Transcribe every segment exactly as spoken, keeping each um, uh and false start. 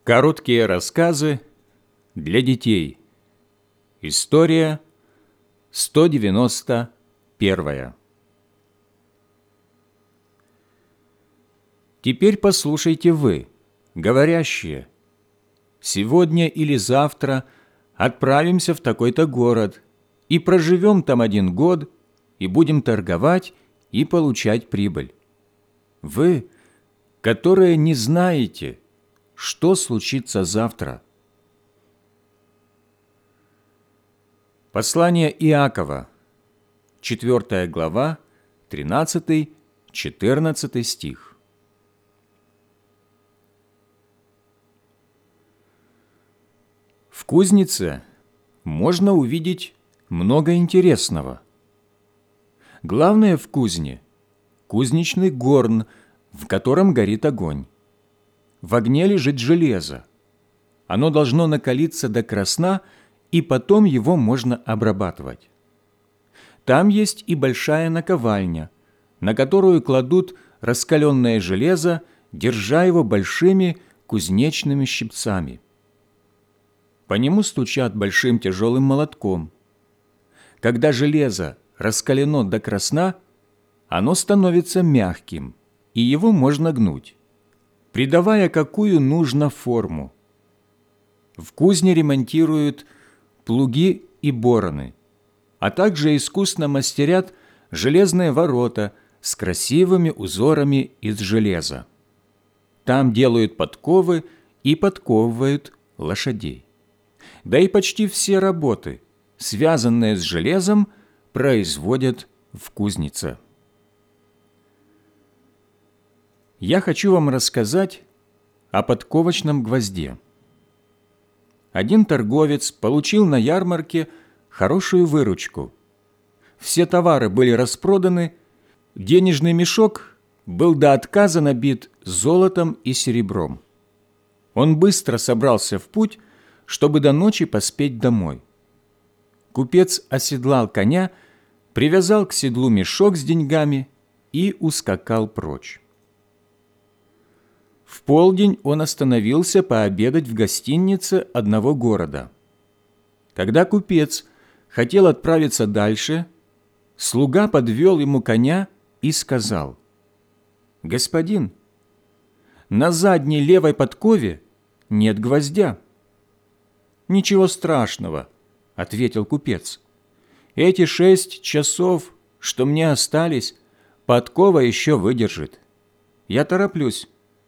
Короткие рассказы для детей. История сто девяносто первая. Теперь послушайте вы, говорящие: сегодня или завтра отправимся в такой-то город и проживем там один год, и будем торговать и получать прибыль. Вы, которые не знаете, что случится завтра. Послание Иакова, четвёртая глава, тринадцатый-четырнадцатый стих. В кузнице можно увидеть много интересного. Главное в кузне – кузнечный горн, в котором горит огонь. В огне лежит железо. Оно должно накалиться до красна, и потом его можно обрабатывать. Там есть и большая наковальня, на которую кладут раскаленное железо, держа его большими кузнечными щипцами. По нему стучат большим тяжелым молотком. Когда железо раскалено до красна, оно становится мягким, и его можно гнуть, придавая какую нужно форму. В кузне ремонтируют плуги и бороны, а также искусно мастерят железные ворота с красивыми узорами из железа. Там делают подковы и подковывают лошадей. Да и почти все работы, связанные с железом, производят в кузнице. Я хочу вам рассказать о подковочном гвозде. Один торговец получил на ярмарке хорошую выручку. Все товары были распроданы, денежный мешок был до отказа набит золотом и серебром. Он быстро собрался в путь, чтобы до ночи поспеть домой. Купец оседлал коня, привязал к седлу мешок с деньгами и ускакал прочь. В полдень он остановился пообедать в гостинице одного города. Когда купец хотел отправиться дальше, слуга подвел ему коня и сказал: «Господин, на задней левой подкове нет гвоздя». «Ничего страшного», — ответил купец. «Эти шесть часов, что мне остались, подкова еще выдержит. Я тороплюсь».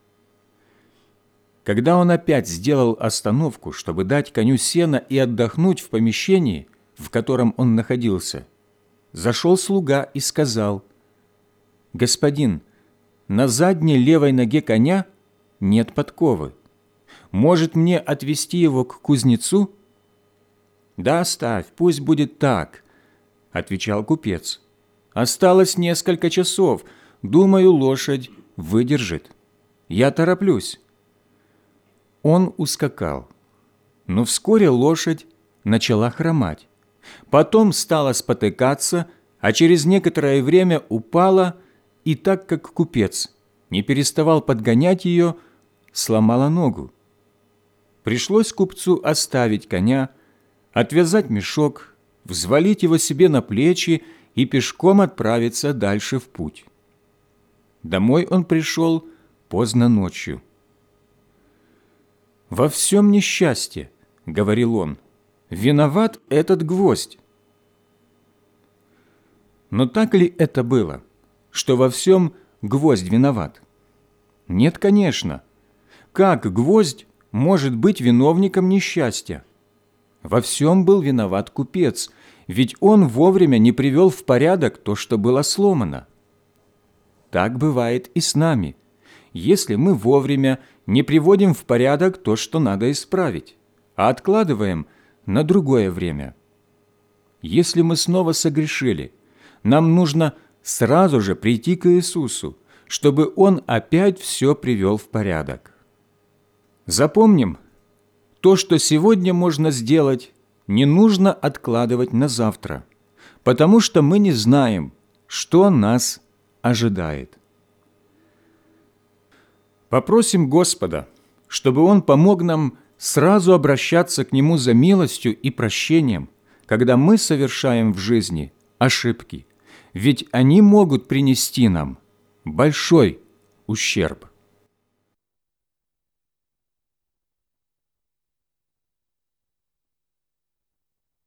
Когда он опять сделал остановку, чтобы дать коню сена и отдохнуть в помещении, в котором он находился, зашел слуга и сказал: «Господин, на задней левой ноге коня нет подковы. Может, мне отвезти его к кузнецу?» «Да оставь, пусть будет так», — отвечал купец. «Осталось несколько часов. Думаю, лошадь выдержит. Я тороплюсь». Он ускакал, но вскоре лошадь начала хромать. Потом стала спотыкаться, а через некоторое время упала, и так как купец не переставал подгонять ее, сломала ногу. Пришлось купцу оставить коня, отвязать мешок, взвалить его себе на плечи и пешком отправиться дальше в путь. Домой он пришел поздно ночью. «Во всем несчастье, — говорил он, — виноват этот гвоздь». Но так ли это было, что во всем гвоздь виноват? Нет, конечно. Как гвоздь может быть виновником несчастья? Во всем был виноват купец, ведь он вовремя не привел в порядок то, что было сломано. Так бывает и с нами, если мы вовремя не приводим в порядок то, что надо исправить, а откладываем на другое время. Если мы снова согрешили, нам нужно сразу же прийти к Иисусу, чтобы Он опять все привел в порядок. Запомним, то, что сегодня можно сделать, не нужно откладывать на завтра, потому что мы не знаем, что нас ожидает. Попросим Господа, чтобы Он помог нам сразу обращаться к Нему за милостью и прощением, когда мы совершаем в жизни ошибки, ведь они могут принести нам большой ущерб.